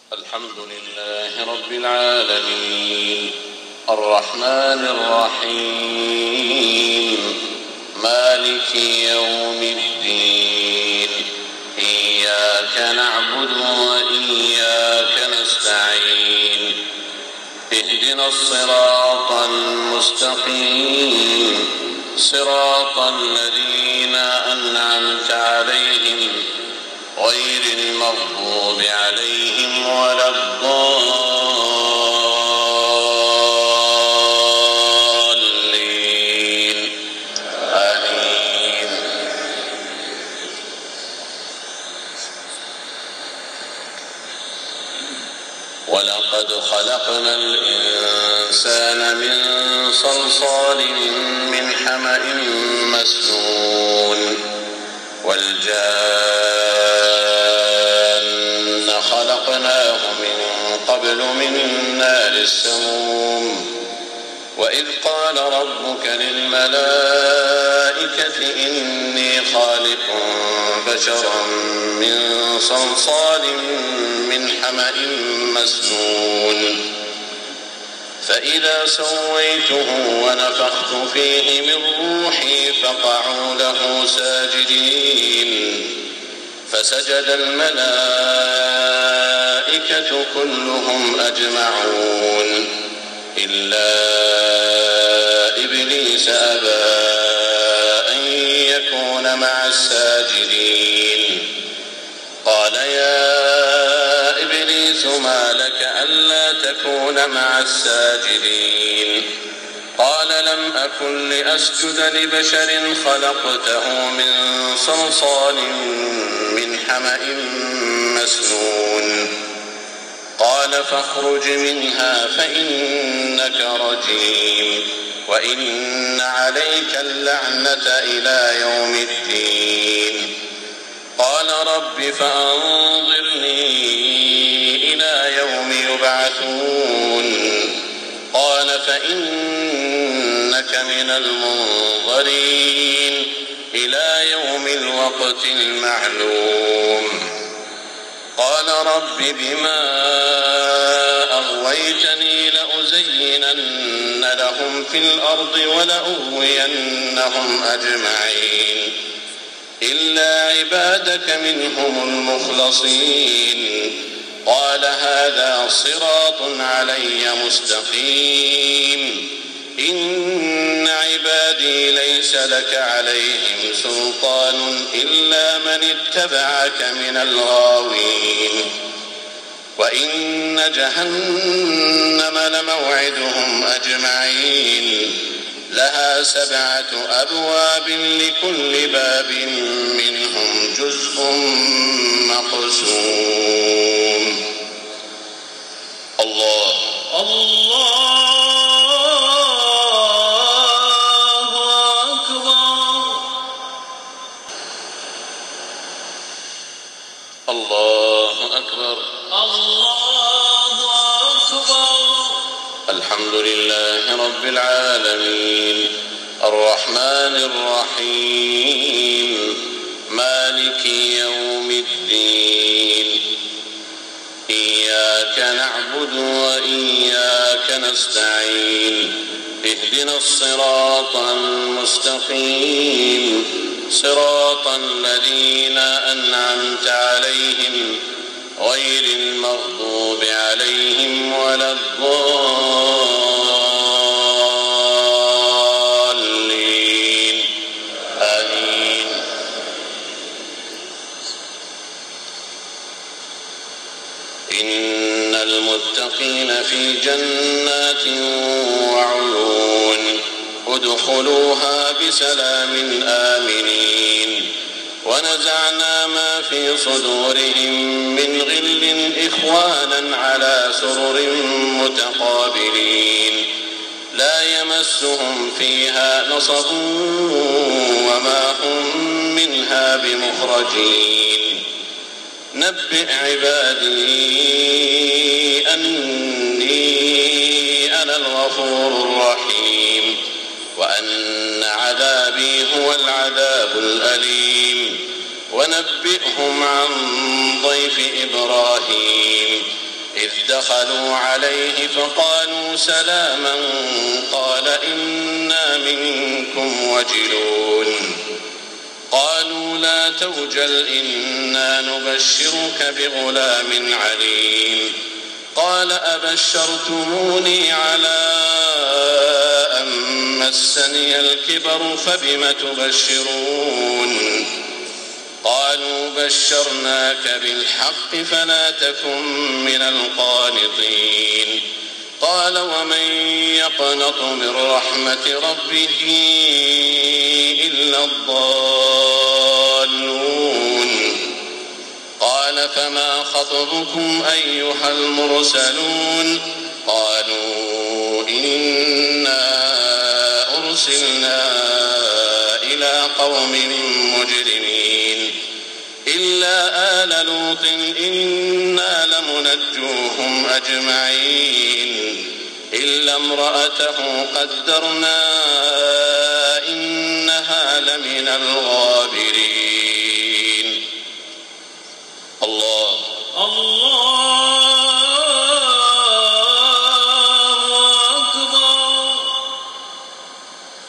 الحمد لله رب العالمين الرحمن الرحيم مالك يوم الدين إياك نعبد وإياك نستعين اهدنا الصراط المستقيم صراط الذين أنعمت عليهم غير المغضوب عليهم ولا الضالين آمين. ولقد خلقنا الإنسان من صلصال من حمأ مسنون والجان خلقناه من قبل من نار السموم وإذ قال ربك للملائكة إني خالق بشرا من صلصال من حمأ مسنون فإذا سويته ونفخت فيه من روحي فقعوا له ساجدين فسجد الملائكة كلهم أجمعون إلا إبليس أبى أن يكون مع الساجدين قال يا إبليس ما لك ألا تكون مع الساجدين قال لم أكن لأسجد لبشر خلقته من صلصال من حمأ مسنون قال فاخرج منها فإنك رجيم وإن عليك اللعنة إلى يوم الدين قال رب فأنظرني إلى يوم يبعثون قال فإنك من المنظرين إلى يوم الوقت المعلوم قال رب بما أغويتني لأزينن لهم في الأرض ولأغوينهم أجمعين إلا عبادك منهم المخلصين قال هذا صراط علي مستقيم إن عبادي ليس لك عليهم سلطان إلا من اتبعك من الغاوين وإن جهنم لموعدهم أجمعين لها 7 أبواب لكل باب منهم جزء مقسوم. الله أكبر الله أكبر الله أكبر. الحمد لله رب العالمين الرحمن الرحيم مالك يوم الدين إياك نعبد وإياك نستعين اهدنا الصراط المستقيم صراط الذين أنعمت عليهم غير المغضوب عليهم ولا الضالين آمين. إن المتقين في جنات وعيون ادخلوها بسلام آمنين ونزعنا ما في صدورهم من غل إخوانا على سرر متقابلين لا يمسهم فيها نصب وما هم منها بمخرجين نبئ عبادي أني أنا الغفور الرحيم وأن عذابي هو العذاب الأليم ونبئهم عن ضيف إبراهيم إذ دخلوا عليه فقالوا سلاما قال إنا منكم وجلون قالوا لا توجل إنا نبشرك بغلام عليم قال أبشرتموني على أن مسني الكبر فبم تبشرون قالوا بشرناك بالحق فلا تكن من القانطين قال ومن يقنط من رحمة ربه إلا الضالون قال فما خطبكم أيها المرسلون قالوا إنا أرسلنا إلى قوم مجرمين إلا آل لوط إنا لمنجوهم أجمعين إلا امرأته قدرنا إنها لمن الغابرين